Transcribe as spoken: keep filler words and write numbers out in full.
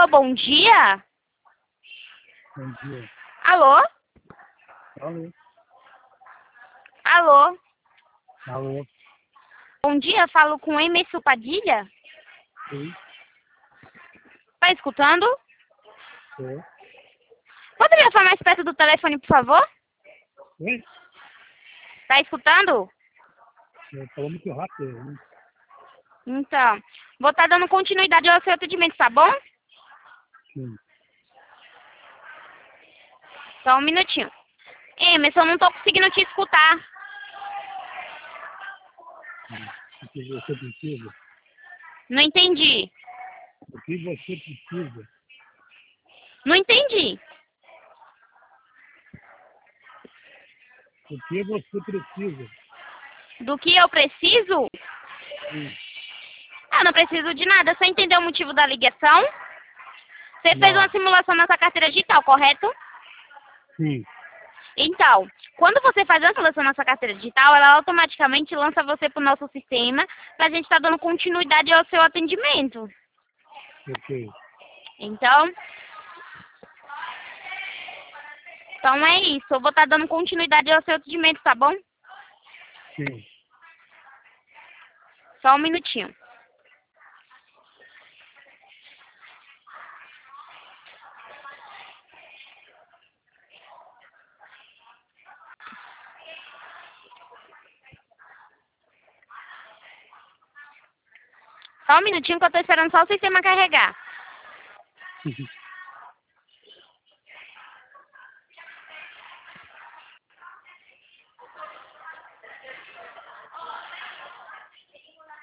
Alô, bom dia? Bom dia. Alô? Alô. Alô? Alô. Bom dia, falo com Emerson Padilha? Sim. Tá escutando? Sim. Poderia falar mais perto do telefone, por favor? Oi? Tá escutando? Eu falou muito rápido, né? Então, vou estar dando continuidade ao seu atendimento, tá bom? Sim. Só um minutinho. Emerson, eu não tô conseguindo te escutar. O que você precisa? Não entendi. O que você precisa? Não entendi. O que você precisa? Do que eu preciso? Sim. Ah, não preciso de nada. Você entendeu o motivo da ligação? Você fez Não. uma simulação na sua carteira digital, correto? Sim. Então, quando você faz uma simulação na sua carteira digital, ela automaticamente lança você para o nosso sistema para a gente estar dando continuidade ao seu atendimento. Ok. Então, então é isso. Eu vou estar dando continuidade ao seu atendimento, tá bom? Sim. Só um minutinho. Só um minutinho que eu tô esperando só o sistema carregar.